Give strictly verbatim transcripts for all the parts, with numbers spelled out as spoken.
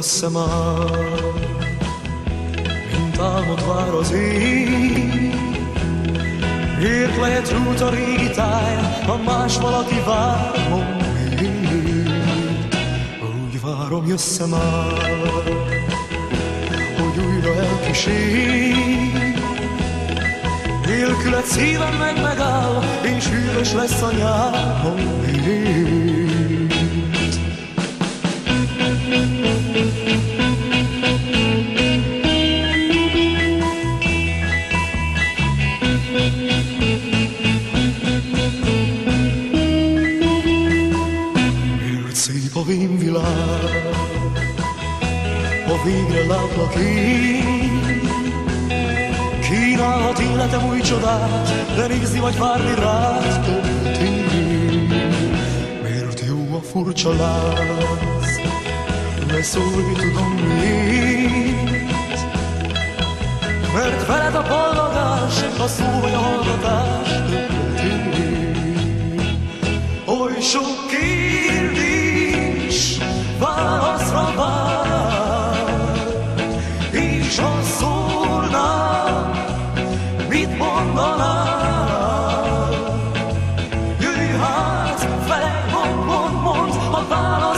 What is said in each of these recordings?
jössze már, mint álmot vár az ég. Miért lehet rút a régi táj, ha más valaki vár, mondd miért? Úgy várom, jössze már, hogy újra elkísér. Nélküled szívem meg megáll, és hűvös lesz a nyár, mondd miért? Miért szép a vén világ, ha végre látlak én. Kínálhat életem új csodát, de nézni vagy várni rád többet én. Miért jó a furcsa láz, ne szólj, tudom miért. Mert veled a ballagás, a szó vagy a hallgatás többet én. Oly sok kérdés válaszra vár, és ha szólnál, mit mondanál? Jöjj hát, felej, mond, mond, mond, ha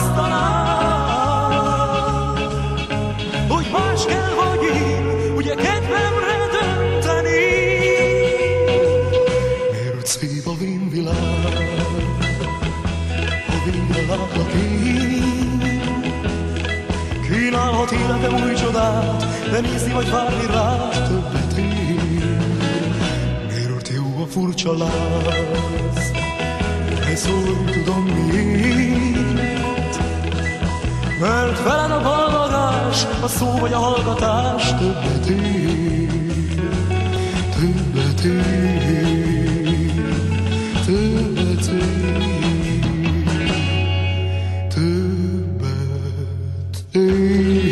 választanál. Hogy más kell, vagy én, ugye kedvemre dönteni. Miért szép a vén világ, ha végre látlak én. Kínálhat életem új csodát, de nézni vagy várni rád többet én. Miért jó a furcsa láz, ne szólj, tudom miért. Mert veled a ballagás, a szó vagy a hallgatás többet ér, többet ér, többet ér, többet ér.